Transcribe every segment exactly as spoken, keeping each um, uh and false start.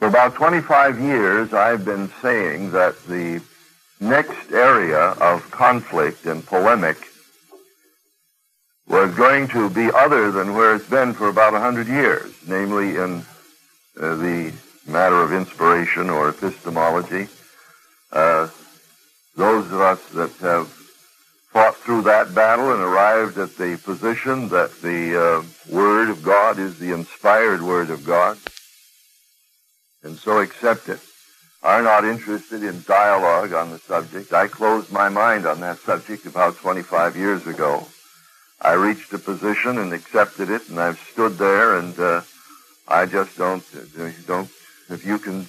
For about twenty-five years, I've been saying that the next area of conflict and polemic was going to be other than where it's been for about a hundred years, namely in uh, the matter of inspiration or epistemology. Uh, those of us that have fought through that battle and arrived at the position that the uh, Word of God is the inspired Word of God, and so accept it, are not interested in dialogue on the subject. I closed my mind on that subject about twenty-five years ago. I reached a position and accepted it, and I've stood there, and uh, I just don't, don't, if you can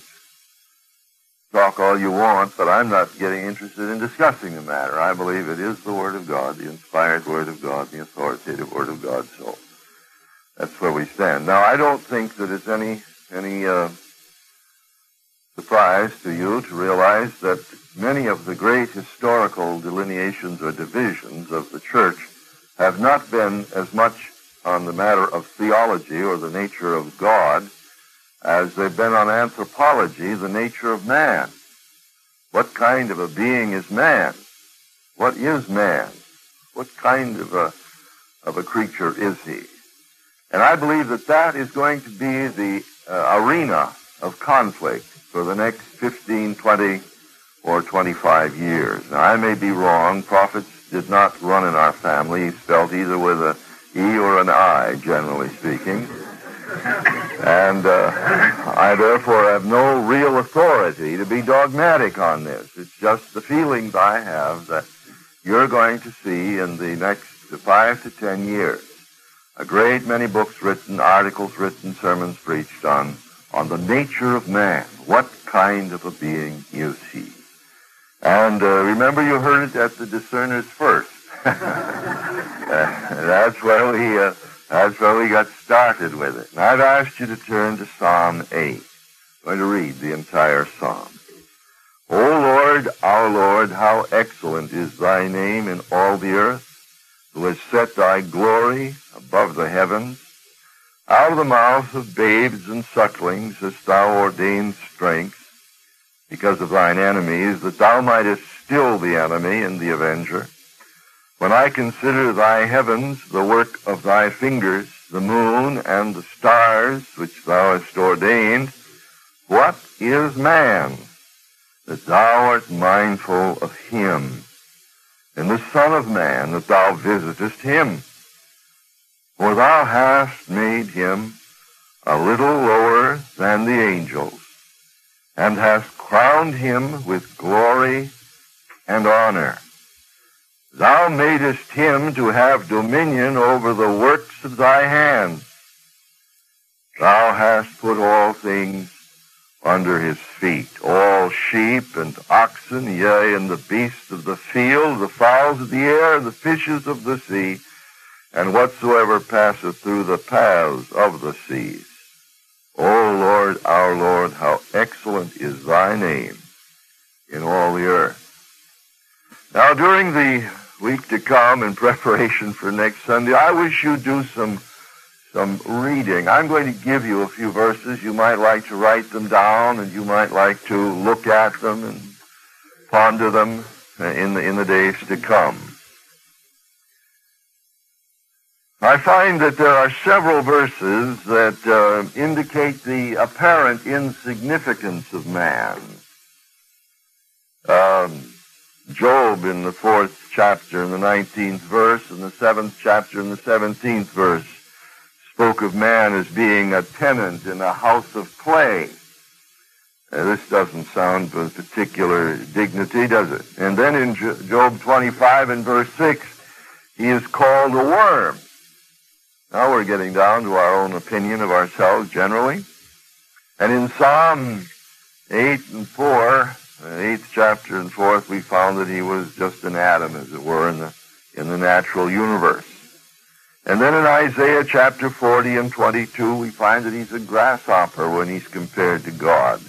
talk all you want, but I'm not getting interested in discussing the matter. I believe it is the Word of God, the inspired Word of God, the authoritative Word of God, so that's where we stand. Now, I don't think that it's any, any uh, surprise to you to realize that many of the great historical delineations or divisions of the church have not been as much on the matter of theology or the nature of God as they've been on anthropology, the nature of man. What kind of a being is man? What is man? What kind of a, of a creature is he? And I believe that that is going to be the uh, arena of conflict for the next fifteen, twenty, or twenty-five years. Now, I may be wrong. Prophets did not run in our family, spelled either with a E or an I, generally speaking. And uh, I therefore have no real authority to be dogmatic on this. It's just the feelings I have that you're going to see in the next five to ten years a great many books written, articles written, sermons preached on, on the nature of man. What kind of a being is he? And uh, remember, you heard it at the Discerners first. uh, that's where we uh, that's where we got started with it. And I've asked you to turn to Psalm eight. I'm going to read the entire psalm. O Lord, our Lord, how excellent is thy name in all the earth, who has set thy glory above the heavens. Out of the mouth of babes and sucklings hast thou ordained strength, because of thine enemies, that thou mightest still the enemy and the avenger. When I consider thy heavens, the work of thy fingers, the moon and the stars which thou hast ordained, what is man, that thou art mindful of him, and the Son of Man, that thou visitest him? For thou hast made him a little lower than the angels, and hast crowned him with glory and honor. Thou madest him to have dominion over the works of thy hands. Thou hast put all things under his feet, all sheep and oxen, yea, and the beasts of the field, the fowls of the air, and the fishes of the sea, and whatsoever passeth through the paths of the seas. O Lord, our Lord, how excellent is thy name in all the earth. Now, during the week to come, in preparation for next Sunday, I wish you'd do some some reading. I'm going to give you a few verses. You might like to write them down, and you might like to look at them and ponder them in the, in the days to come. I find that there are several verses that uh, indicate the apparent insignificance of man. Um, Job in the fourth chapter in the nineteenth verse, and the seventh chapter in the seventeenth verse spoke of man as being a tenant in a house of clay. Uh, this doesn't sound of particular dignity, does it? And then in Job twenty-five and verse six, he is called a worm. Now we're getting down to our own opinion of ourselves generally. And in Psalm eight and four, the eighth chapter and fourth, we found that he was just an atom, as it were, in the, in the natural universe. And then in Isaiah chapter forty and twenty-two, we find that he's a grasshopper when he's compared to God.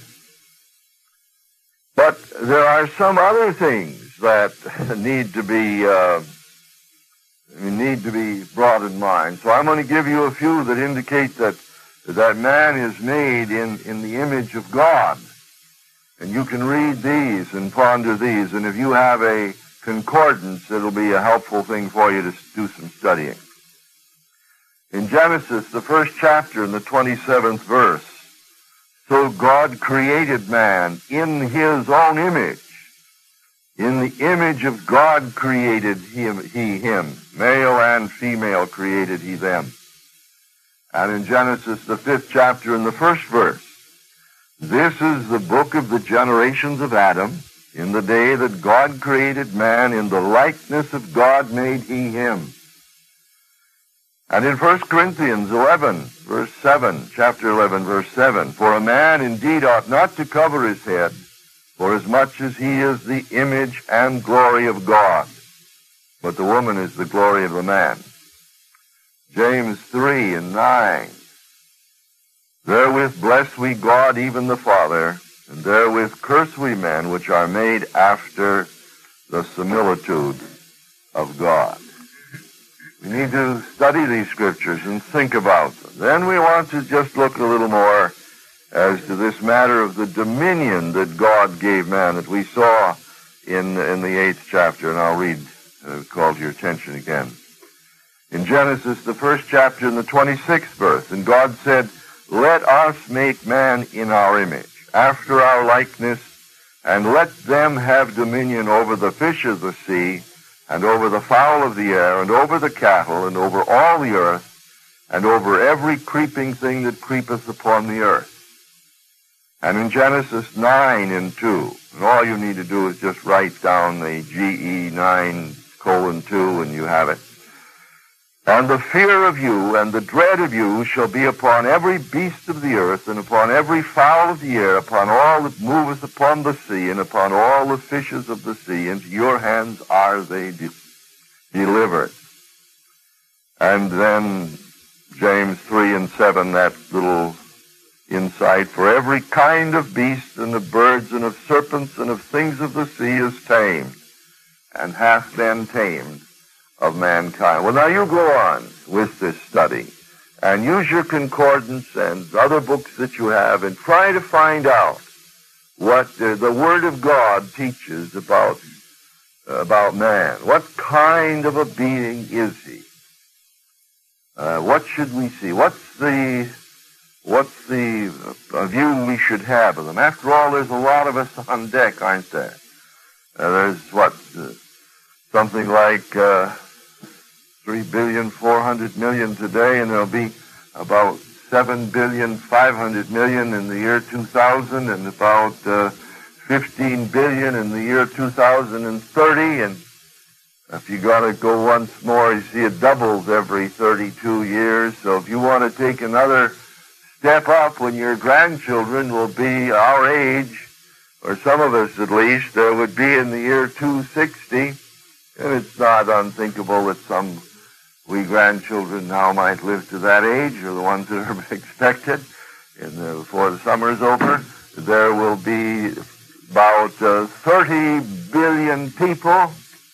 But there are some other things that need to be uh, need to be brought in mind. So I'm going to give you a few that indicate that that man is made in, in the image of God. And you can read these and ponder these, and if you have a concordance, it'll be a helpful thing for you to do some studying. In Genesis, the first chapter, in the twenty-seventh verse, so God created man in his own image. In the image of God created him, he him. Male and female created he them. And in Genesis, the fifth chapter, in the first verse, this is the book of the generations of Adam. In the day that God created man, in the likeness of God made he him. And in First Corinthians eleven, verse seven, chapter eleven, verse seven, for a man indeed ought not to cover his head, for as much as he is the image and glory of God, but the woman is the glory of the man. James three and nine, therewith bless we God even the Father, and therewith curse we men which are made after the similitude of God. We need to study these scriptures and think about them. Then we want to just look a little more as to this matter of the dominion that God gave man that we saw in, in the eighth chapter, and I'll read, uh, call to your attention again. In Genesis, the first chapter, in the twenty-sixth verse, and God said, let us make man in our image, after our likeness, and let them have dominion over the fish of the sea, and over the fowl of the air, and over the cattle, and over all the earth, and over every creeping thing that creepeth upon the earth. And in Genesis nine and two, and all you need to do is just write down the G E nine colon two, and you have it. And the fear of you and the dread of you shall be upon every beast of the earth, and upon every fowl of the air, upon all that moveth upon the sea, and upon all the fishes of the sea. Into your hands are they de- delivered. And then James three and seven, that little insight, for every kind of beast, and of birds, and of serpents, and of things of the sea is tamed, and hath been tamed of mankind. Well, now you go on with this study and use your concordance and other books that you have and try to find out what uh, the Word of God teaches about uh, about man. What kind of a being is he? Uh, what should we see? What's the what's the uh, view we should have of them? After all, there's a lot of us on deck, aren't there? Uh, there's what uh, something like Uh, Three billion four hundred million today, and there'll be about seven billion five hundred million in the year two thousand, and about uh, fifteen billion in the year two thousand thirty. And if you got to go once more, you see it doubles every thirty-two years. So if you want to take another step up when your grandchildren will be our age, or some of us at least, there would be in the year two sixty, and it's not unthinkable that some we grandchildren now might live to that age, or the ones that are expected in the, before the summer is over. There will be about uh, thirty billion people.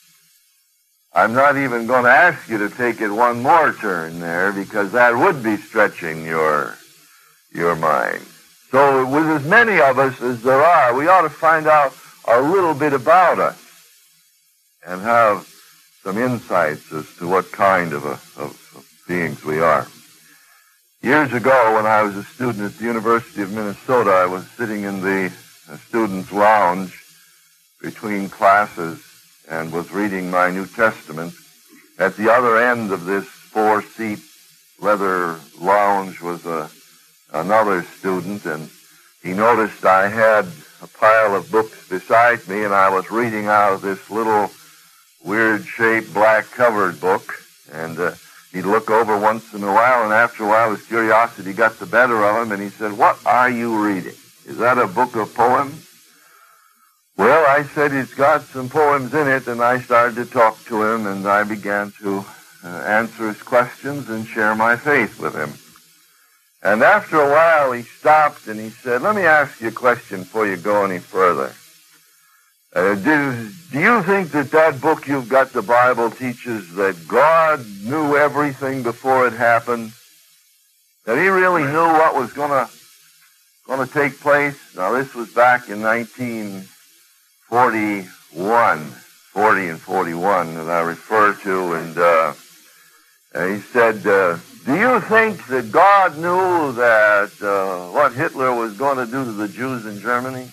I'm not even going to ask you to take it one more turn there, because that would be stretching your your mind. So with as many of us as there are, we ought to find out a little bit about us and have some insights as to what kind of, a, of, of beings we are. Years ago, when I was a student at the University of Minnesota, I was sitting in the uh, students' lounge between classes and was reading my New Testament. At the other end of this four-seat leather lounge was a, another student, and he noticed I had a pile of books beside me, and I was reading out of this little weird-shaped, black-covered book, and uh, he'd look over once in a while, and after a while his curiosity got the better of him, and he said, "What are you reading? Is that a book of poems?" Well, I said, "It's got some poems in it," and I started to talk to him, and I began to uh, answer his questions and share my faith with him. And after a while, he stopped, and he said, "Let me ask you a question before you go any further. Uh, do, do you think that that book you've got, the Bible, teaches that God knew everything before it happened? that he really knew what was going to going to take place? Now, this was back in nineteen forty-one, forty and forty-one that I refer to, and uh, he said, uh, do you think that God knew that uh, what Hitler was going to do to the Jews in Germany?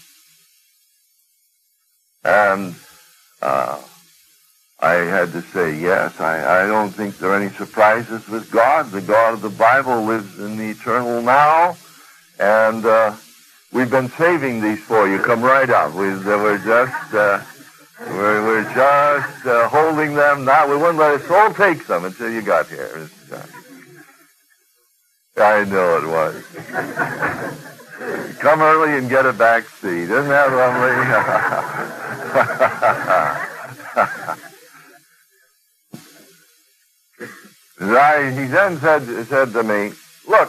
And uh, I had to say, yes, I, I don't think there are any surprises with God. The God of the Bible lives in the eternal now, and uh, we've been saving these for you. Come right up. We, we're just, uh, we're, we're just uh, holding them now. We wouldn't let a soul take them until you got here. I know it was. Come early and get a back seat. Isn't that lovely? I, he then said, said to me, look,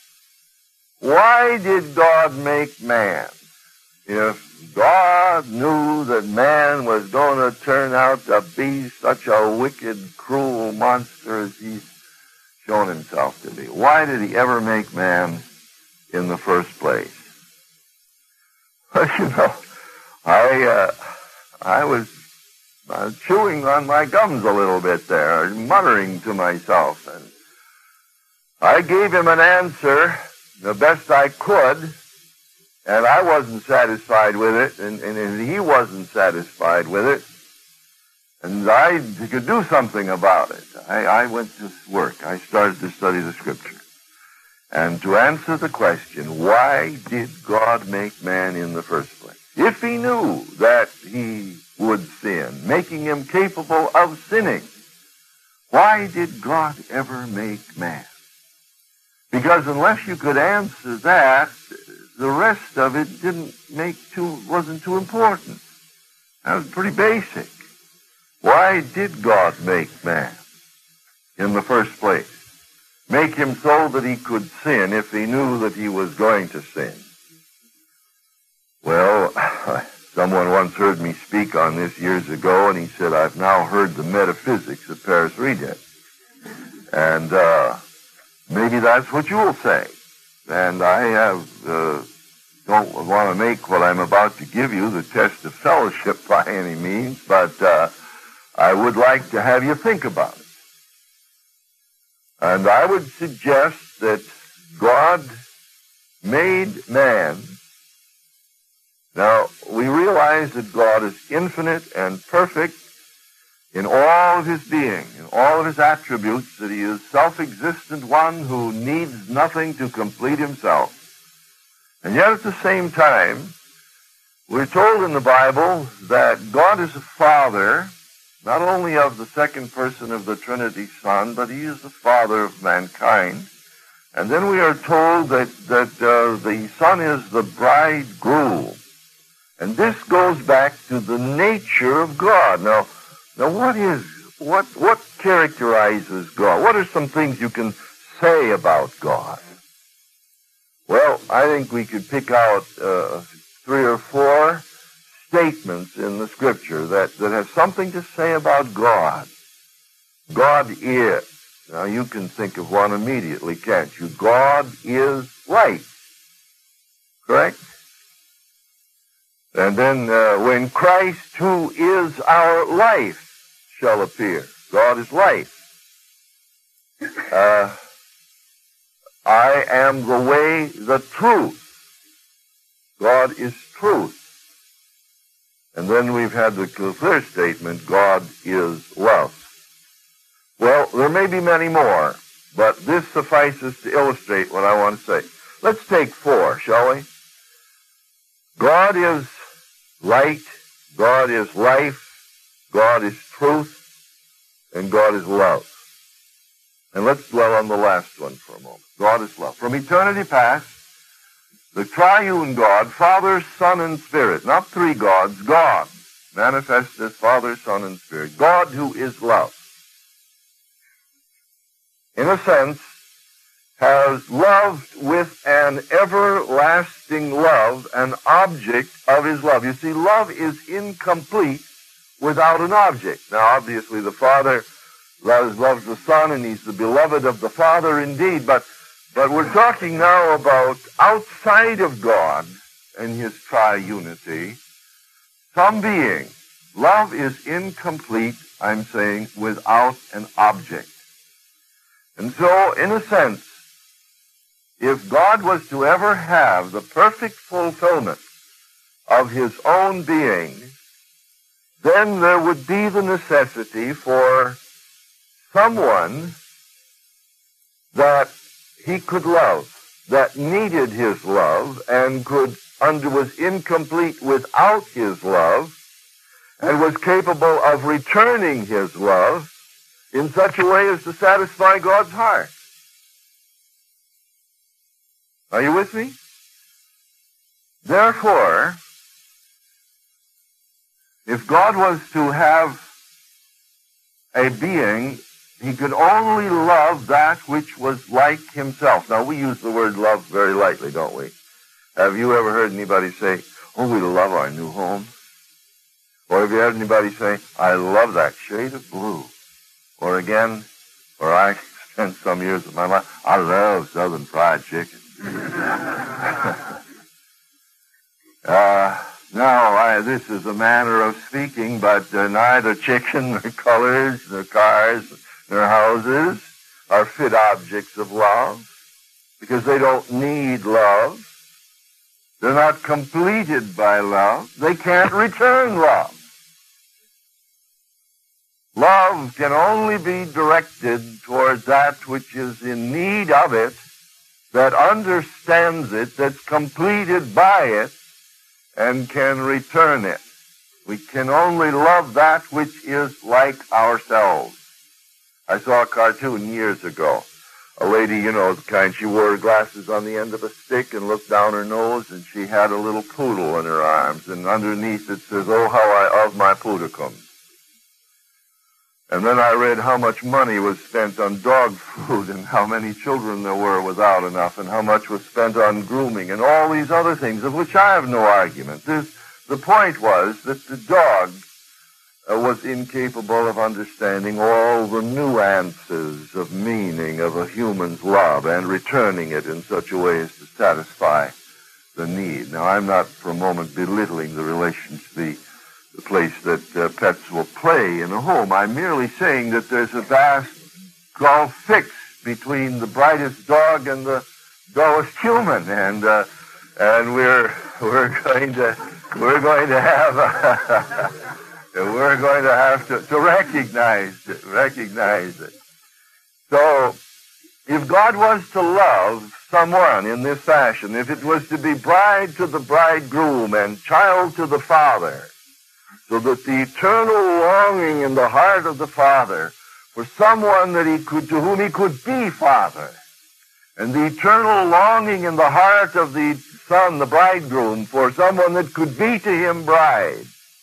why did God make man? If God knew that man was going to turn out to be such a wicked, cruel monster as he's shown himself to be, why did he ever make man in the first place? Well, you know, I, uh, I was uh, chewing on my gums a little bit there, muttering to myself, and I gave him an answer the best I could, and I wasn't satisfied with it, and, and he wasn't satisfied with it, and I could do something about it. I, I went to work. I started to study the Scripture. And to answer the question, why did God make man in the first place? If he knew that he would sin, making him capable of sinning, why did God ever make man? Because unless you could answer that, the rest of it didn't make too, wasn't too important. That was pretty basic. Why did God make man in the first place? Make him so that he could sin if he knew that he was going to sin. Well, someone once heard me speak on this years ago, and he said, I've now heard the metaphysics of Paris Redet. And uh, maybe that's what you'll say. And I have, uh, don't want to make what I'm about to give you the test of fellowship by any means, but uh, I would like to have you think about it. And I would suggest that God made man. Now, we realize that God is infinite and perfect in all of his being, in all of his attributes, that he is self-existent one who needs nothing to complete himself. And yet at the same time, we're told in the Bible that God is a father, not only of the second person of the Trinity Son, but he is the Father of mankind. And then we are told that, that uh, the Son is the bridegroom. And this goes back to the nature of God. Now, now what is, what, what characterizes God? What are some things you can say about God? Well, I think we could pick out uh, three or four statements in the Scripture that, that have something to say about God. God is. Now, you can think of one immediately, can't you? God is light. Correct? And then uh, when Christ, who is our life, shall appear. God is life. Uh, I am the way, the truth. God is truth. And then we've had the clear statement, God is love. Well, there may be many more, but this suffices to illustrate what I want to say. Let's take four, shall we? God is light, God is life, God is truth, and God is love. And let's dwell on the last one for a moment. God is love. From eternity past, the triune God, Father, Son, and Spirit, not three gods, God, manifested as Father, Son, and Spirit. God who is love, in a sense, has loved with an everlasting love an object of his love. You see, love is incomplete without an object. Now, obviously, the Father loves, loves the Son, and he's the beloved of the Father indeed, but But we're talking now about outside of God and his triunity, some being. Love is incomplete, I'm saying, without an object. And so, in a sense, if God was to ever have the perfect fulfillment of his own being, then there would be the necessity for someone that he could love, that needed his love and could under was incomplete without his love, and was capable of returning his love in such a way as to satisfy God's heart. Are you with me? Therefore, if God was to have a being, he could only love that which was like himself. Now, we use the word love very lightly, don't we? Have you ever heard anybody say, oh, we love our new home? Or have you heard anybody say, I love that shade of blue? Or again, where I spent some years of my life, I love Southern fried chicken. uh, now, I, this is a manner of speaking, but uh, neither chicken, nor colors, nor cars, nor houses are fit objects of love, because they don't need love. They're not completed by love. They can't return love. Love can only be directed toward that which is in need of it, that understands it, that's completed by it, and can return it. We can only love that which is like ourselves. I saw a cartoon years ago. A lady, you know, the kind, she wore glasses on the end of a stick and looked down her nose, and she had a little poodle in her arms, and underneath it says, oh, how I love my poodlecums. And then I read how much money was spent on dog food and how many children there were without enough and how much was spent on grooming and all these other things of which I have no argument. This, the point was that the dog uh, was incapable of understanding all the nuances of meaning of a human's love and returning it in such a way as to satisfy the need. Now, I'm not for a moment belittling the relation to the the place that uh, pets will play in a home. I'm merely saying that there's a vast gulf fixed between the brightest dog and the dullest human, and uh, and we're we're going to we're going to have uh, we're going to have to, to recognize it, recognize it. So, if God was to love someone in this fashion, if it was to be bride to the bridegroom and child to the father, so that the eternal longing in the heart of the Father for someone that he could, to whom he could be Father, and the eternal longing in the heart of the Son, the bridegroom, for someone that could be to him bride,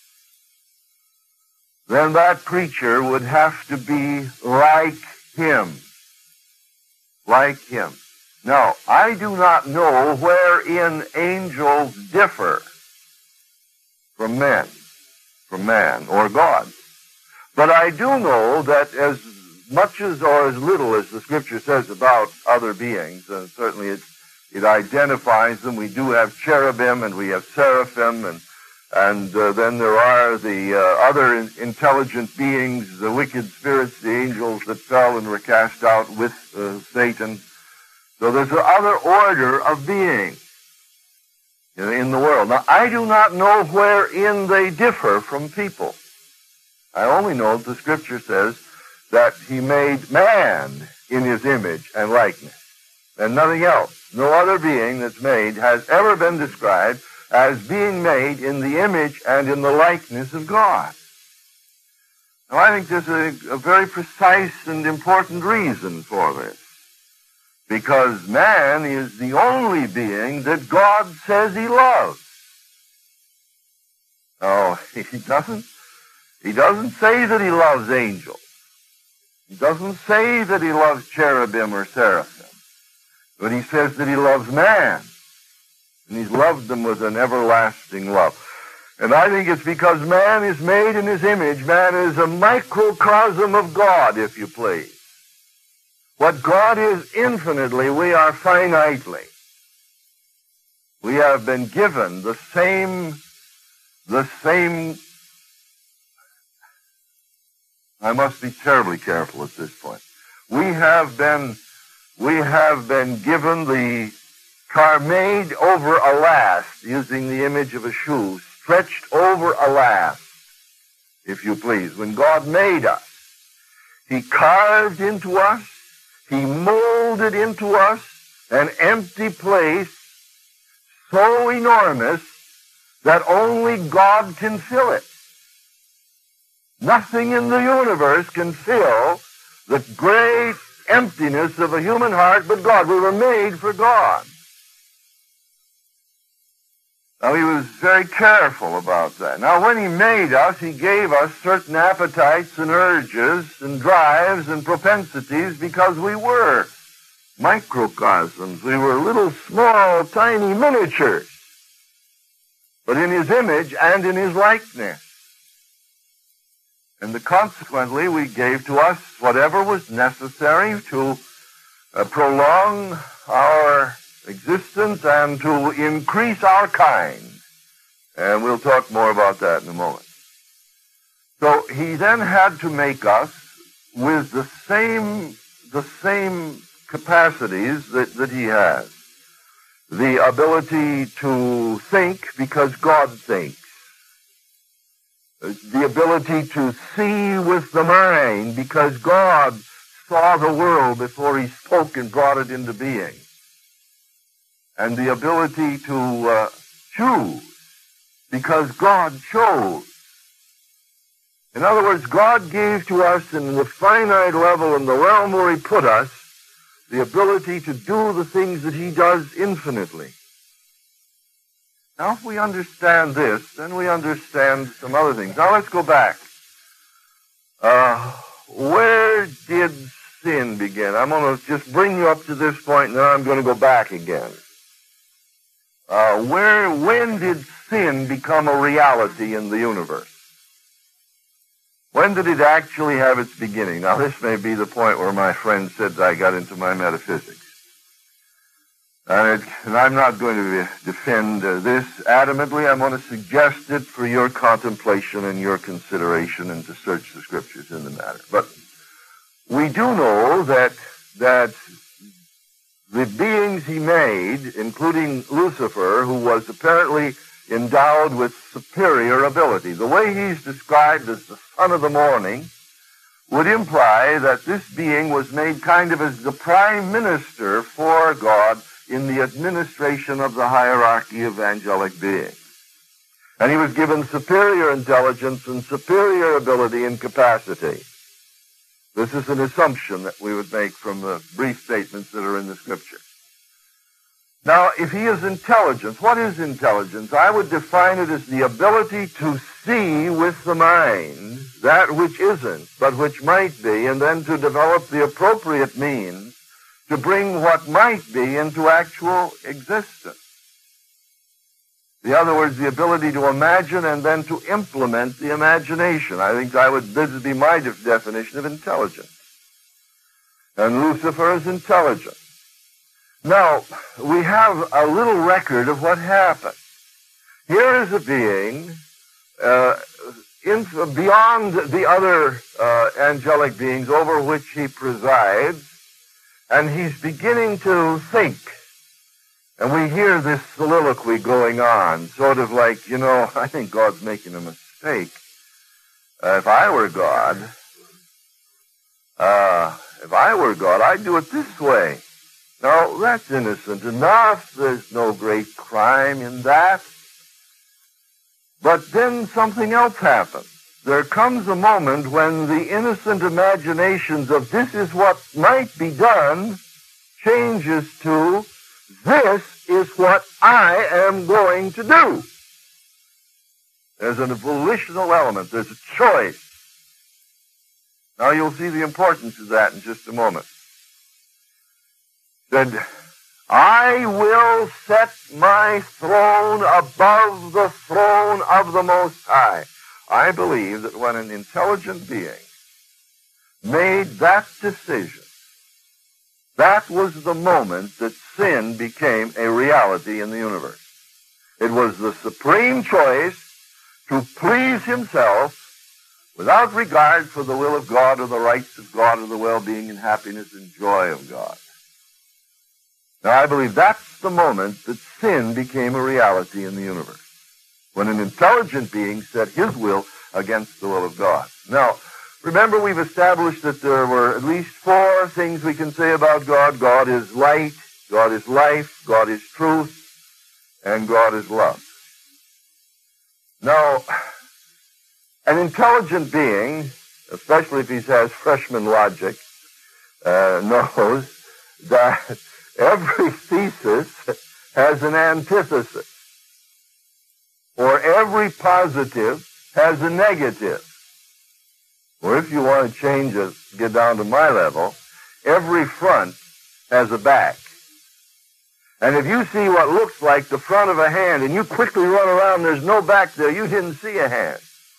then that creature would have to be like him. Like him. Now, I do not know wherein angels differ from men. From man or God. But I do know that as much as or as little as the Scripture says about other beings, and certainly it, it identifies them. We do have cherubim and we have seraphim, and and uh, then there are the uh, other in, intelligent beings, the wicked spirits, the angels that fell and were cast out with uh, Satan. So there's another order of beings in the world. Now, I do not know wherein they differ from people. I only know that the Scripture says that he made man in his image and likeness, and nothing else. No other being that's made has ever been described as being made in the image and in the likeness of God. Now, I think there's a, a very precise and important reason for this. Because man is the only being that God says he loves. No, he doesn't. He doesn't say that he loves angels. He doesn't say that he loves cherubim or seraphim. But he says that he loves man. And he's loved them with an everlasting love. And I think it's because man is made in his image. Man is a microcosm of God, if you please. What God is infinitely, we are finitely. We have been given the same, the same, I must be terribly careful at this point. We have been, we have been given the car made over a last, using the image of a shoe, stretched over a last, if you please. When God made us, He carved into us, He molded into us an empty place so enormous that only God can fill it. Nothing in the universe can fill the great emptiness of a human heart but God. We were made for God. Now, He was very careful about that. Now, when He made us, He gave us certain appetites and urges and drives and propensities because we were microcosms. We were little, small, tiny miniatures, but in His image and in His likeness. And the, consequently, we gave to us whatever was necessary to uh, prolong our existence and to increase our kind. And we'll talk more about that in a moment. So He then had to make us with the same, the same capacities that, that He has. The ability to think because God thinks. The ability to see with the mind because God saw the world before He spoke and brought it into being. And the ability to uh, choose because God chose. In other words, God gave to us in the finite level, in the realm where He put us, the ability to do the things that He does infinitely. Now, if we understand this, then we understand some other things. Now, let's go back. Uh, where did sin begin? I'm going to just bring you up to this point, and then I'm going to go back again. Uh, where, when did sin become a reality in the universe? When did it actually have its beginning? Now, this may be the point where my friend said that I got into my metaphysics. And, it, and I'm not going to defend uh, this adamantly. I'm going to suggest it for your contemplation and your consideration and to search the Scriptures in the matter. But we do know that that the beings He made, including Lucifer, who was apparently endowed with superior ability. The way He's described as the son of the morning would imply that this being was made kind of as the prime minister for God in the administration of the hierarchy of angelic beings. And he was given superior intelligence and superior ability and capacity. This is an assumption that we would make from the brief statements that are in the Scripture. Now, if he is intelligence, what is intelligence? I would define it as the ability to see with the mind that which isn't, but which might be, and then to develop the appropriate means to bring what might be into actual existence. In other words, the ability to imagine and then to implement the imagination. I think I would, this would be my de- definition of intelligence. And Lucifer is intelligent. Now, we have a little record of what happened. Here is a being uh, in, beyond the other uh, angelic beings over which he presides, and he's beginning to think. And we hear this soliloquy going on, sort of like, you know, I think God's making a mistake. Uh, if I were God, uh, if I were God, I'd do it this way. No, that's innocent enough. There's no great crime in that. But then something else happens. There comes a moment when the innocent imaginations of this is what might be done changes to this is what I am going to do. There's a volitional element. There's a choice. Now you'll see the importance of that in just a moment. Said, I will set my throne above the throne of the Most High. I believe that when an intelligent being made that decision, That was the moment that sin became a reality in the universe. It was the supreme choice to please himself without regard for the will of God or the rights of God or the well-being and happiness and joy of God. Now, I believe that's the moment that sin became a reality in the universe, when an intelligent being set his will against the will of God. Now, remember, we've established that there were at least four things we can say about God. God is light, God is life, God is truth, and God is love. Now, an intelligent being, especially if he has freshman logic, uh, knows that every thesis has an antithesis, or every positive has a negative. Or if you want to change it, get down to my level, every front has a back. And if you see what looks like the front of a hand and you quickly run around, there's no back there, you didn't see a hand.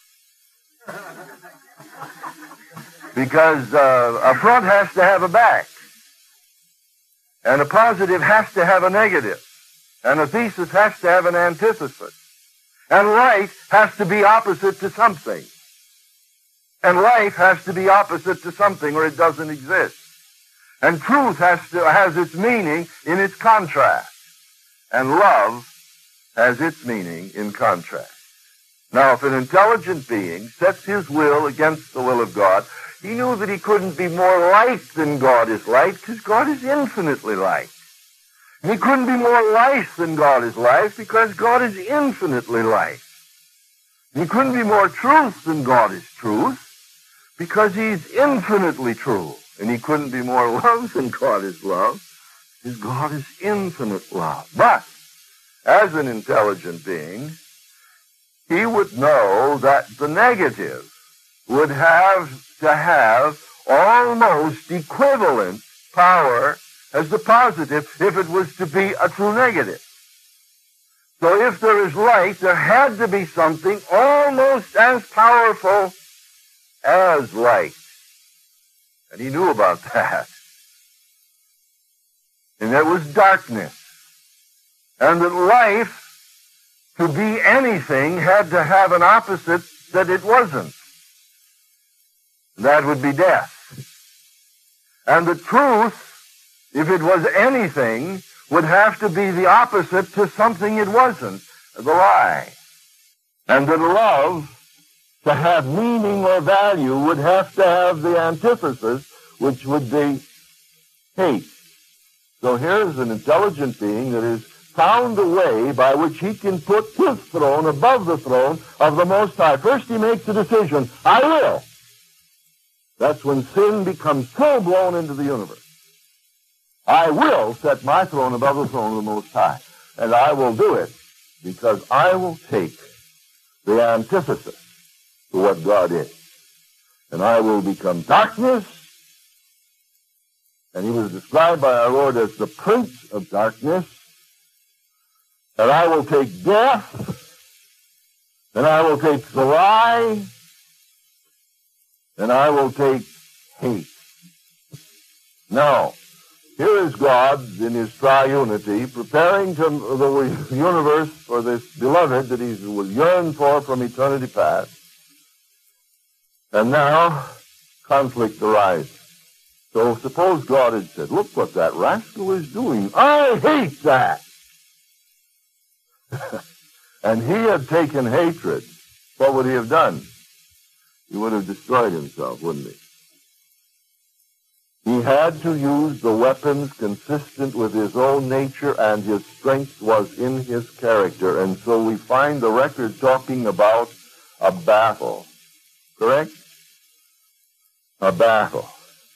Because uh, a front has to have a back. And a positive has to have a negative. And a thesis has to have an antithesis. And light has to be opposite to something. And life has to be opposite to something or it doesn't exist. And truth has to has its meaning in its contrast. And love has its meaning in contrast. Now, if an intelligent being sets his will against the will of God, he knew that he couldn't be more light than God is light, because God is infinitely light. And he couldn't be more life than God is life, because God is infinitely light. And he couldn't be more truth than God is truth, because he's infinitely true. And he couldn't be more love than God is love, because God is infinite love. But, as an intelligent being, he would know that the negative would have to have almost equivalent power as the positive if it was to be a true negative. So if there is light, there had to be something almost as powerful as light. And he knew about that. And that was darkness. And that life, to be anything, had to have an opposite that it wasn't. That would be death. And the truth, if it was anything, would have to be the opposite to something it wasn't, the lie. And that love, to have meaning or value, would have to have the antithesis, which would be hate. So here's an intelligent being that has found a way by which he can put his throne above the throne of the Most High. First he makes a decision, I will. That's when sin becomes full-blown into the universe. I will set my throne above the throne of the Most High. And I will do it because I will take the antithesis to what God is. And I will become darkness. And he was described by our Lord as the prince of darkness. And I will take death. And I will take the lie. And I will take hate. Now, here is God in his triunity preparing to the universe for this beloved that he was yearned for from eternity past. And now, conflict arises. So suppose God had said, look what that rascal is doing. I hate that. And he had taken hatred. What would he have done? He would have destroyed himself, wouldn't he? He had to use the weapons consistent with his own nature, and his strength was in his character. And so we find the record talking about a battle. Correct? A battle.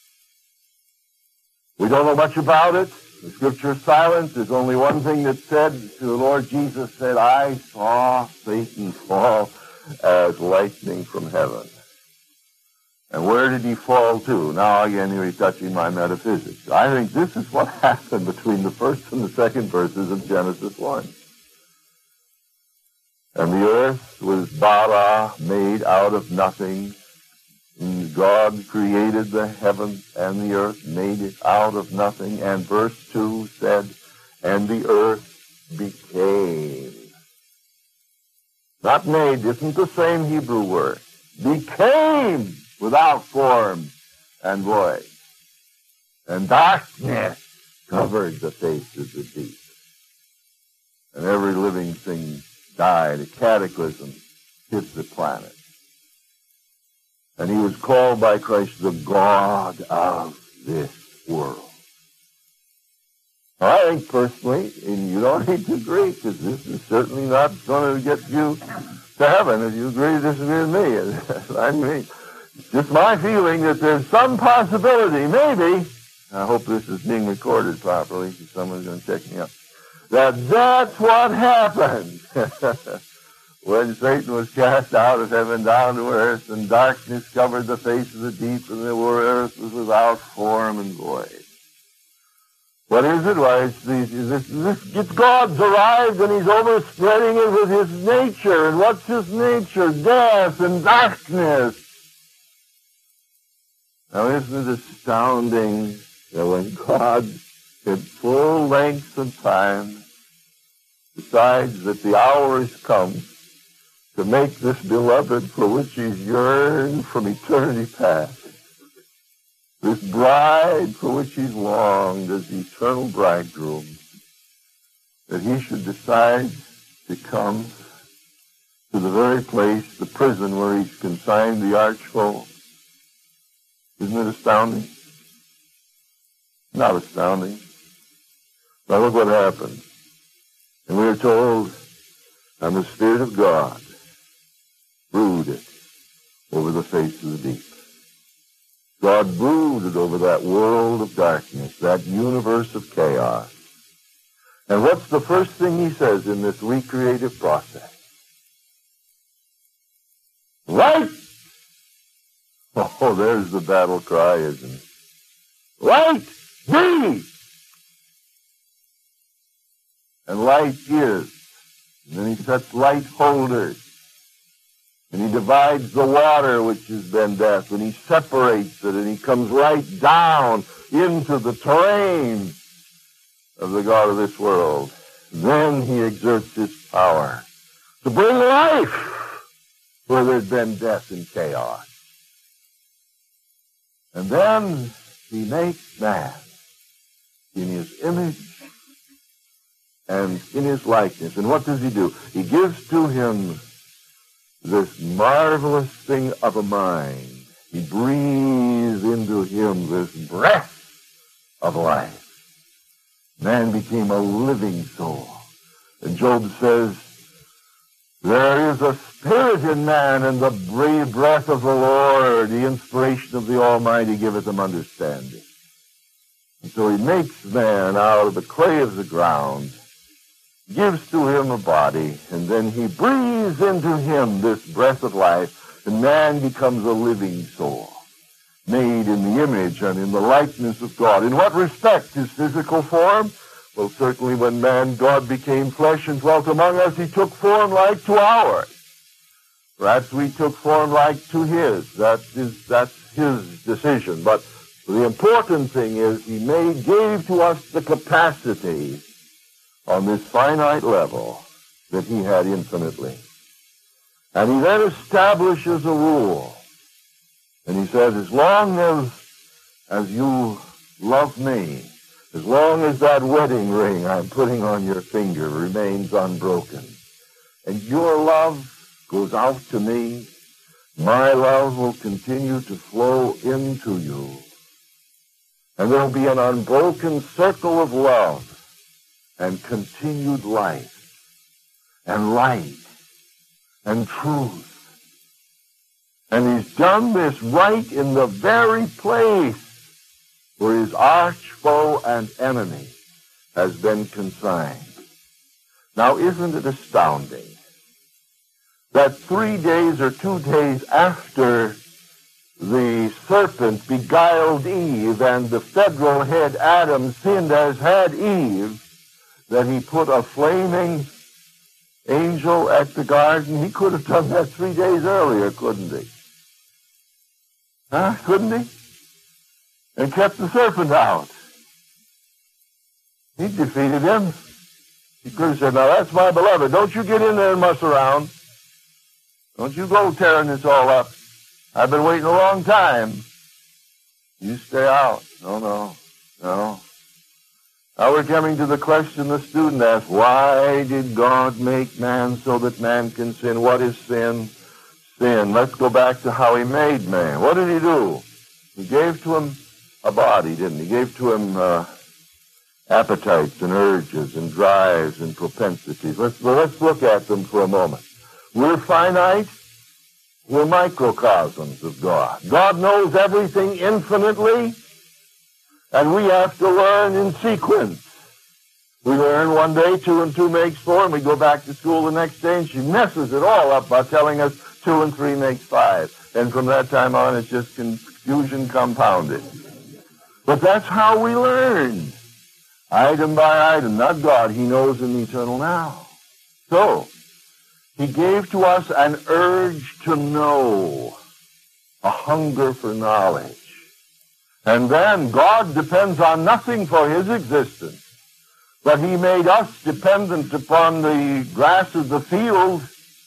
We don't know much about it. The scripture is silent. There's only one thing that's said. The Lord Jesus said, I saw Satan fall as lightning from heaven. And where did he fall to? Now again, you're touching my metaphysics. I think this is what happened between the first and the second verses of Genesis one. And the earth was bara, made out of nothing. And God created the heavens and the earth, made it out of nothing. And verse two said, and the earth became. Not made, isn't the same Hebrew word. Became without form and void. And darkness covered the face of the deep. And every living thing died. A cataclysm hit the planet. And he was called by Christ the God of this world. I think personally, and you don't need to agree, because this is certainly not going to get you to heaven if you agree to disagree with me. I mean, it's just my feeling that there's some possibility, maybe, I hope this is being recorded properly, because someone's going to check me out, that that's what happened when Satan was cast out of heaven down to earth, and darkness covered the face of the deep, and the earth was without form and void. What is it? Why, it's, these, this, this, it's God's arrived, and he's overspreading it with his nature. And what's his nature? Death and darkness. Now, isn't it astounding that when God, in full length of time, decides that the hour has come to make this beloved for which he's yearned from eternity past, this bride for which he's longed as the eternal bridegroom, that he should decide to come to the very place, the prison where he's consigned the archfoe. Isn't it astounding? Not astounding. Now look what happened. And we are told, and the Spirit of God brooded over the face of the deep. God brooded over that world of darkness, that universe of chaos. And what's the first thing he says in this recreative process? Light! Oh, there's the battle cry, isn't it? Light be! And light is. And then he sets light holders. And he divides the water, which has been death, and he separates it, and he comes right down into the terrain of the God of this world. Then he exerts his power to bring life where there's been death and chaos. And then he makes man in his image and in his likeness. And what does he do? He gives to him this marvelous thing of a mind. He breathes into him this breath of life. Man became a living soul. And Job says, there is a spirit in man, and the breath of the Lord, the inspiration of the Almighty, giveth him understanding. And so he makes man out of the clay of the ground, gives to him a body, and then he breathes into him this breath of life, and man becomes a living soul, made in the image and in the likeness of God. In what respect? His physical form? Well, certainly when man, God became flesh and dwelt among us, he took form like to ours. Perhaps we took form like to his. That is, that's his decision. But the important thing is he made, gave to us the capacity on this finite level that he had infinitely. And he then establishes a rule. And he says, as long as, as you love me, as long as that wedding ring I'm putting on your finger remains unbroken, and your love goes out to me, my love will continue to flow into you. And there will be an unbroken circle of love and continued life and light and truth. And he's done this right in the very place where his arch foe and enemy has been consigned. Now, isn't it astounding that three days or two days after the serpent beguiled Eve and the federal head Adam sinned as had Eve, that he put a flaming angel at the garden? He could have done that three days earlier, couldn't he? Huh? Couldn't he? And kept the serpent out. He defeated him. He could have said, now that's my beloved. Don't you get in there and muss around. Don't you go tearing this all up. I've been waiting a long time. You stay out. No, no, no. Now we're coming to the question the student asked. Why did God make man so that man can sin? What is sin? Sin. Let's go back to how he made man. What did he do? He gave to him a body, didn't he? He gave to him uh, appetites and urges and drives and propensities. Let's, well, let's look at them for a moment. We're finite. We're microcosms of God. God knows everything infinitely, and we have to learn in sequence. We learn one day two and two makes four, and we go back to school the next day, and she messes it all up by telling us two and three makes five. And from that time on, it's just confusion compounded. But that's how we learn. Item by item. Not God. He knows in the eternal now. So, he gave to us an urge to know, a hunger for knowledge. And then God depends on nothing for his existence, but he made us dependent upon the grass of the field.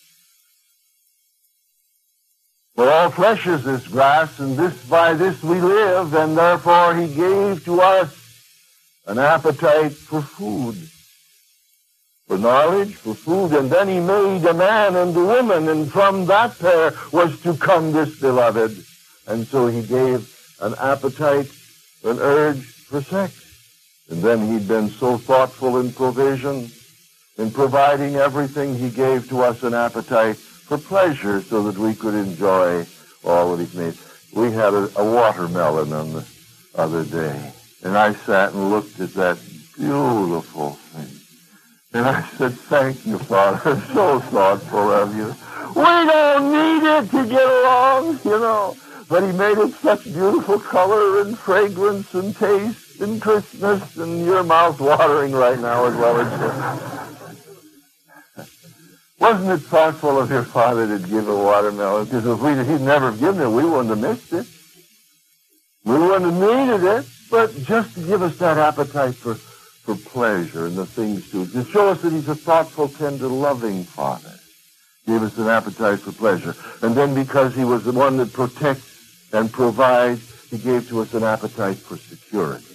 For all flesh is this grass, and this by this we live, and therefore he gave to us an appetite for food, for knowledge, for food, and then he made a man and a woman, and from that pair was to come this beloved. And so he gave an appetite, an urge for sex. And then he'd been so thoughtful in provision, in providing everything, he gave to us an appetite for pleasure so that we could enjoy all that he's made. We had a, a watermelon on the other day, and I sat and looked at that beautiful thing. And I said, thank you, Father, so thoughtful of you. We don't need it to get along, you know. But he made it such beautiful color and fragrance and taste and crispness, and your mouth's watering right now as well as yours. Wasn't it thoughtful of your Father to give a watermelon? Because if we, he'd never given it, we wouldn't have missed it. We wouldn't have needed it, but just to give us that appetite for, for pleasure and the things to, to show us that he's a thoughtful, tender, loving Father. Gave us an appetite for pleasure. And then because he was the one that protects and provides, he gave to us an appetite for security.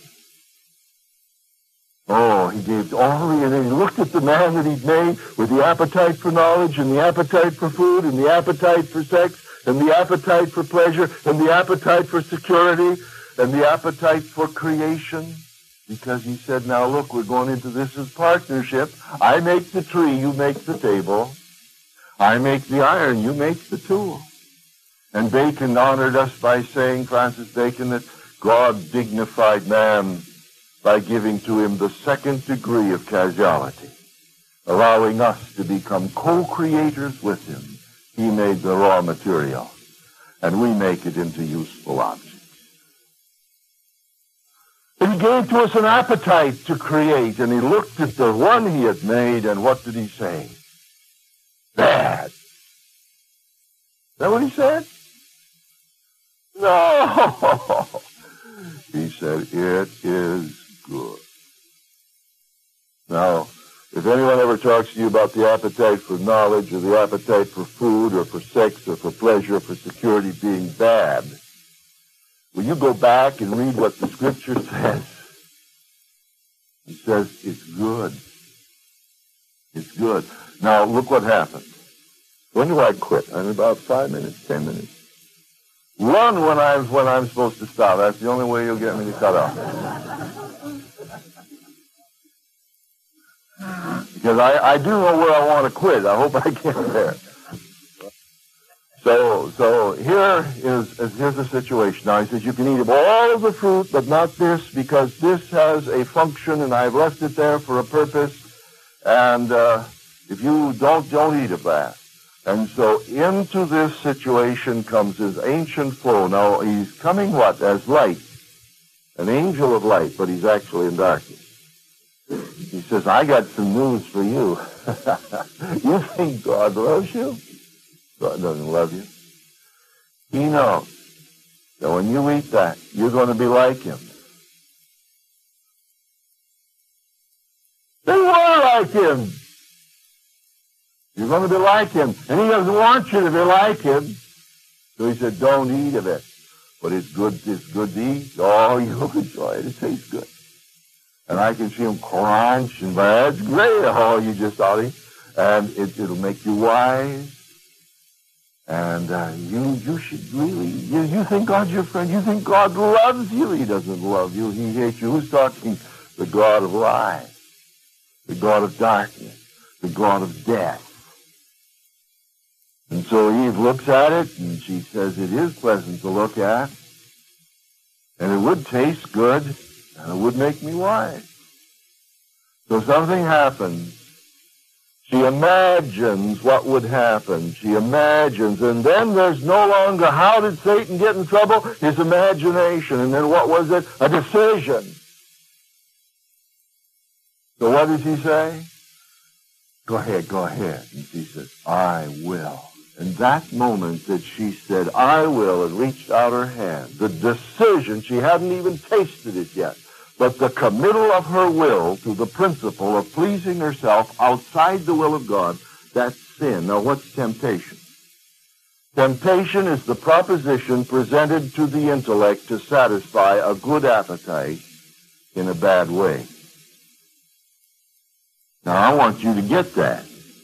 Oh, he gave all the, and then he looked at the man that he'd made with the appetite for knowledge and the appetite for food and the appetite for sex and the appetite for pleasure and the appetite for security and the appetite for creation. Because he said, now look, we're going into this as partnership. I make the tree, you make the table. I make the iron, you make the tool. And Bacon honored us by saying, Francis Bacon, that God dignified man by giving to him the second degree of causality, allowing us to become co-creators with him. He made the raw material, and we make it into useful objects. And he gave to us an appetite to create, and he looked at the one he had made, and what did he say? Bad. Is that what he said? No. He said, it is good. Now, if anyone ever talks to you about the appetite for knowledge or the appetite for food or for sex or for pleasure or for security being bad, will you go back and read what the Scripture says? It says it's good. It's good. Now, look what happened. When do I quit? In about five minutes, ten minutes. Run when I'm, when I'm supposed to stop. That's the only way you'll get me to cut off. Because I, I do know where I want to quit. I hope I get there. So, so here is, is here's the situation. Now, he says you can eat all of the fruit, but not this, because this has a function, and I've left it there for a purpose. And uh, if you don't, don't eat of that. And so into this situation comes his ancient foe. Now, he's coming what? As light. An angel of light, but he's actually in darkness. He says, I got some news for you. You think God loves you? God doesn't love you. He knows So when you eat that, you're going to be like him. They were like him. You're going to be like him. And he doesn't want you to be like him. So he said, don't eat of it. But it's good, it's good to eat. Oh, you'll enjoy it. It tastes good. And I can see them crunch and that's great. Oh, you just ought to. And it, it'll make you wise. And uh, you you should really, you, you think God's your friend. You think God loves you. He doesn't love you. He hates you. Who's talking? The God of lies. The God of darkness. The God of death. And so Eve looks at it and she says it is pleasant to look at. And it would taste good. And it would make me wise. So something happens. She imagines what would happen. She imagines. And then there's no longer how did Satan get in trouble? His imagination. And then what was it? A decision. So what does he say? Go ahead, go ahead. And she says, I will. And that moment that she said, I will, and reached out her hand, the decision, she hadn't even tasted it yet, but the committal of her will to the principle of pleasing herself outside the will of God, that's sin. Now, what's temptation? Temptation is the proposition presented to the intellect to satisfy a good appetite in a bad way. Now, I want you to get that.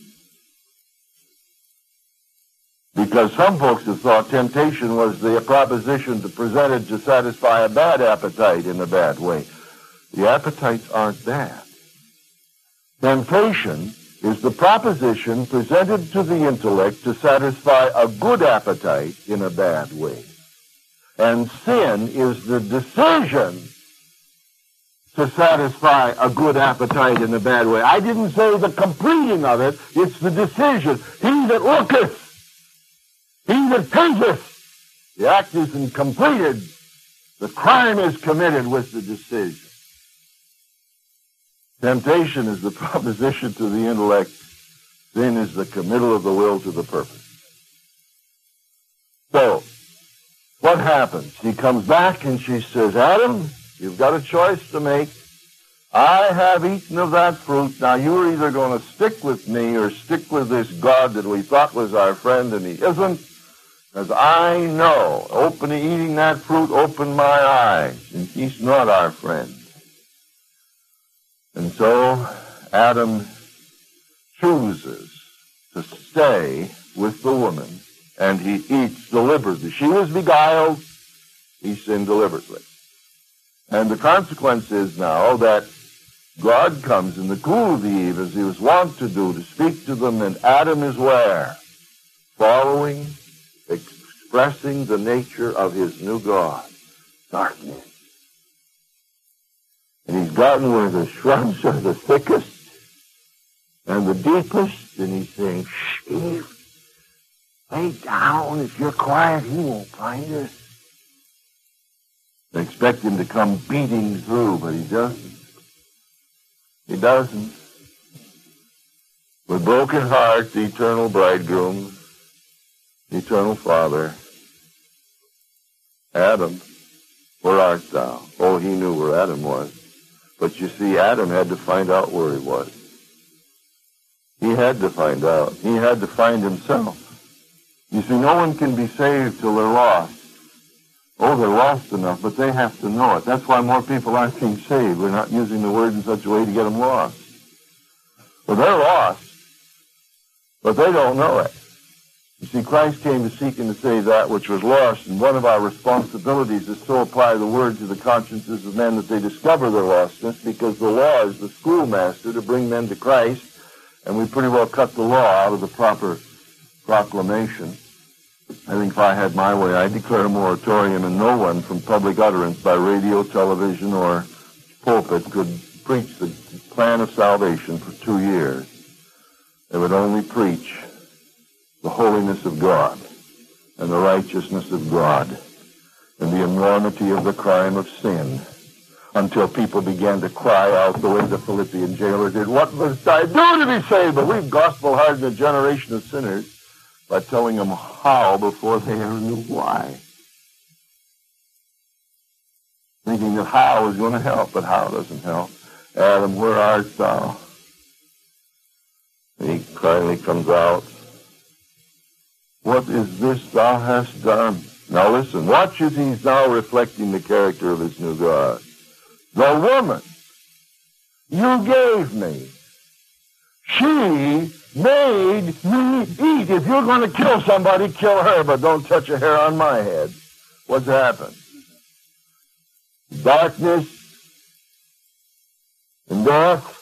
Because some folks have thought temptation was the proposition to presented to satisfy a bad appetite in a bad way. The appetites aren't bad. Temptation is the proposition presented to the intellect to satisfy a good appetite in a bad way. And sin is the decision to satisfy a good appetite in a bad way. I didn't say the completing of it, it's the decision. He that looketh, he that thinketh, the act isn't completed, the crime is committed with the decision. Temptation is the proposition to the intellect. Sin is the committal of the will to the purpose. So, what happens? She comes back and she says, Adam, you've got a choice to make. I have eaten of that fruit. Now, you're either going to stick with me or stick with this God that we thought was our friend, and he isn't. As I know, open eating that fruit opened my eyes, and he's not our friend. And so Adam chooses to stay with the woman, and he eats deliberately. She was beguiled, he sinned deliberately. And the consequence is now that God comes in the cool of the eve, as he was wont to do, to speak to them, and Adam is where? Following, expressing the nature of his new God, darkness. And he's gotten where the shrubs are the thickest and the deepest, and he's saying, shh, Eve, lay down. If you're quiet, he won't find us. They expect him to come beating through, but he doesn't. He doesn't. With broken heart, the eternal bridegroom, the eternal Father, Adam, where art thou? Oh, he knew where Adam was. But you see, Adam had to find out where he was. He had to find out. He had to find himself. You see, no one can be saved till they're lost. Oh, they're lost enough, but they have to know it. That's why more people aren't being saved. We're not using the word in such a way to get them lost. Well, they're lost, but they don't know it. You see, Christ came to seek and to save that which was lost, and one of our responsibilities is to apply the word to the consciences of men that they discover their lostness, because the law is the schoolmaster to bring men to Christ, and we pretty well cut the law out of the proper proclamation. I think if I had my way, I'd declare a moratorium, and no one from public utterance by radio, television, or pulpit could preach the plan of salvation for two years. They would only preach the holiness of God and the righteousness of God and the enormity of the crime of sin, until people began to cry out the way the Philippian jailer did, what must I do to be saved? But we've gospel-hardened a generation of sinners by telling them how before they ever knew why. thinking that how is going to help, but how doesn't help. Adam, where art thou? He finally comes out. What is this thou hast done? Now listen, watch as he's now reflecting the character of his new God. The woman you gave me, she made me eat. If you're going to kill somebody, kill her, but don't touch a hair on my head. What's happened? Darkness and death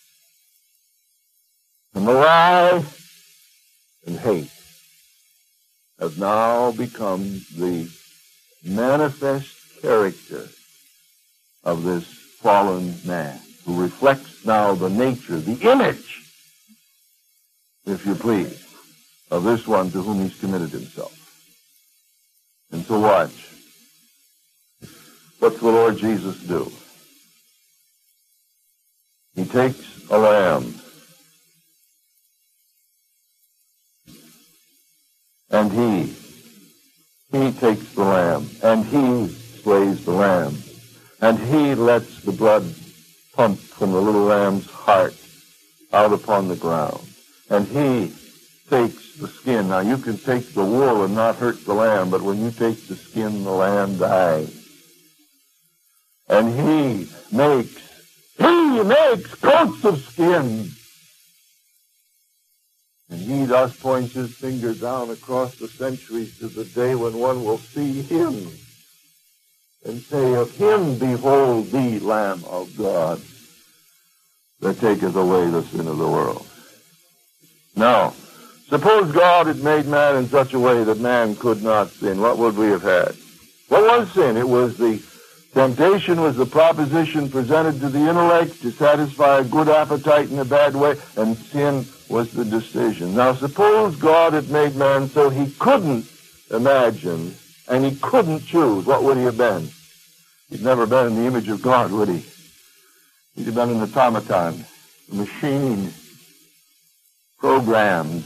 and the lie and hate have now become the manifest character of this fallen man, who reflects now the nature, the image, if you please, of this one to whom he's committed himself. And so watch. What's the Lord Jesus do? He takes a lamb and he, he takes the lamb and he slays the lamb and he lets the blood pump from the little lamb's heart out upon the ground. And he takes the skin. Now you can take the wool and not hurt the lamb, but when you take the skin, the lamb dies. And he makes, he makes coats of skin. And he thus points his finger down across the centuries to the day when one will see him and say, of him behold the Lamb of God that taketh away the sin of the world. Now, suppose God had made man in such a way that man could not sin. What would we have had? What was sin? It was the temptation, was the proposition presented to the intellect to satisfy a good appetite in a bad way, and sin was the decision. Now, suppose God had made man so he couldn't imagine and he couldn't choose. What would he have been? He'd never been in the image of God, would he? He'd have been an automaton, a machine, programmed.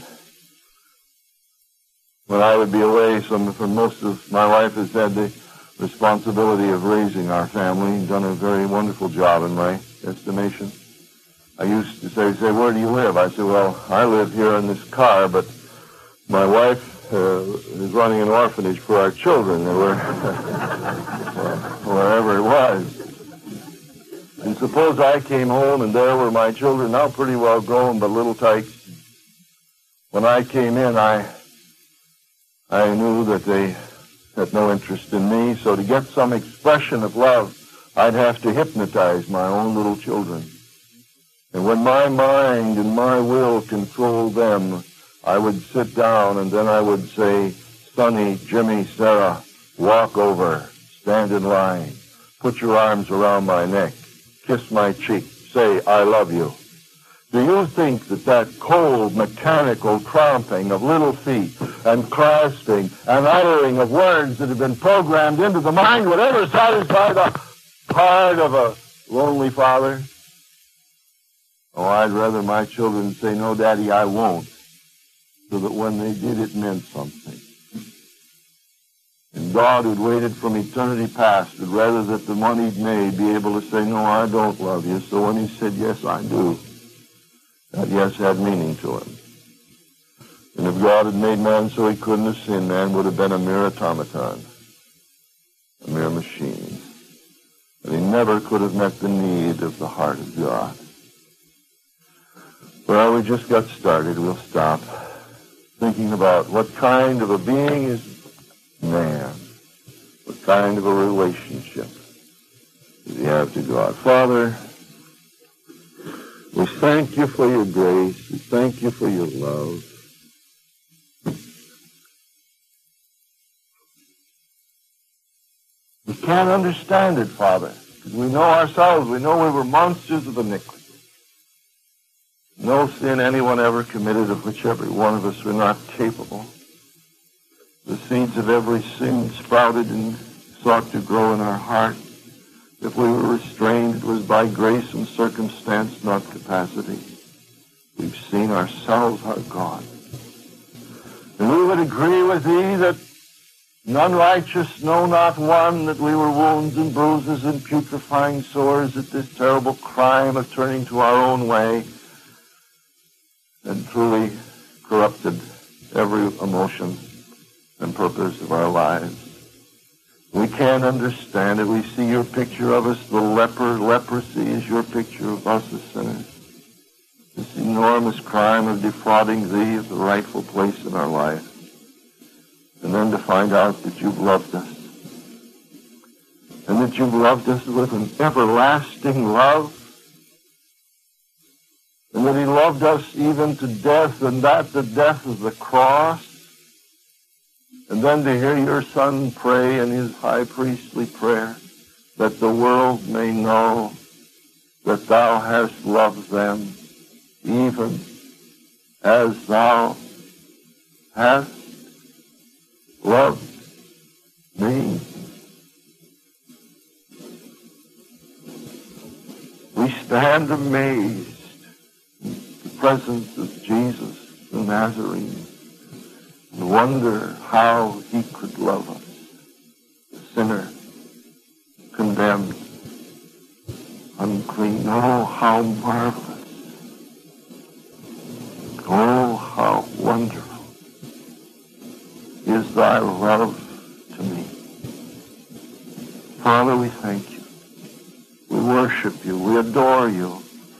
When I would be away, some, for most of my life has had the responsibility of raising our family, done a very wonderful job in my estimation. I used to say, say, where do you live? I said, well, I live here in this car, but my wife uh, is running an orphanage for our children, or wherever it was. And suppose I came home and there were my children, now pretty well grown, but little tykes. When I came in, I, I knew that they had no interest in me, so to get some expression of love, I'd have to hypnotize my own little children. And when my mind and my will controlled them, I would sit down and then I would say, Sonny, Jimmy, Sarah, walk over, stand in line, put your arms around my neck, kiss my cheek, say, I love you. Do you think that that cold, mechanical tromping of little feet and clasping and uttering of words that have been programmed into the mind would ever satisfy the heart of a lonely father? Oh, I'd rather my children say, no, Daddy, I won't, so that when they did, it meant something. And God, who'd waited from eternity past, would rather that the one he'd made be able to say, no, I don't love you. So when he said, yes, I do, that yes had meaning to him. And if God had made man so he couldn't have sinned, man would have been a mere automaton, a mere machine. And he never could have met the need of the heart of God. Well, we just got started. We'll stop thinking about what kind of a being is man. What kind of a relationship does he have to God? Father, we thank you for your grace. We thank you for your love. We can't understand it, Father, because we know ourselves. We know we were monsters of iniquity. No sin anyone ever committed of which every one of us were not capable. The seeds of every sin sprouted and sought to grow in our heart. If we were restrained, it was by grace and circumstance, not capacity. We've seen ourselves our God. And we would agree with thee that None righteous, no, not one, that we were wounds and bruises and putrefying sores at this terrible crime of turning to our own way and truly corrupted every emotion and purpose of our lives. We can't understand it. We see your picture of us, the leper. Leprosy is your picture of us as sinners. This enormous crime of defrauding thee of the rightful place in our life. And then to find out that you've loved us. And that you've loved us with an everlasting love. And that he loved us even to death, and that the death of the cross. And then to hear your Son pray in his high priestly prayer, that the world may know that thou hast loved them, even as thou hast loved me. We stand amazed in the presence of Jesus the Nazarene and wonder how he could love us, the sinner, condemned, unclean. Oh, how marvelous. Oh, how wonderful is thy love to me. Father, we thank you. We worship you. We adore you.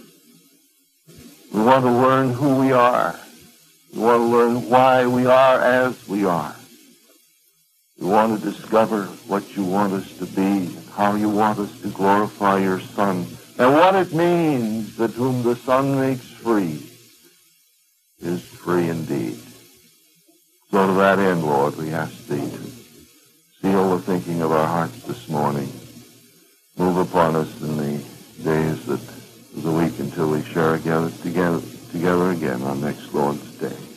We want to learn who we are. We want to learn why we are as we are. We want to discover what you want us to be and how you want us to glorify your Son and what it means that whom the Son makes free is free indeed. So to that end, Lord, we ask thee to seal the thinking of our hearts this morning. Move upon us in the days that of the week until we share together, together, together again on next Lord's Day.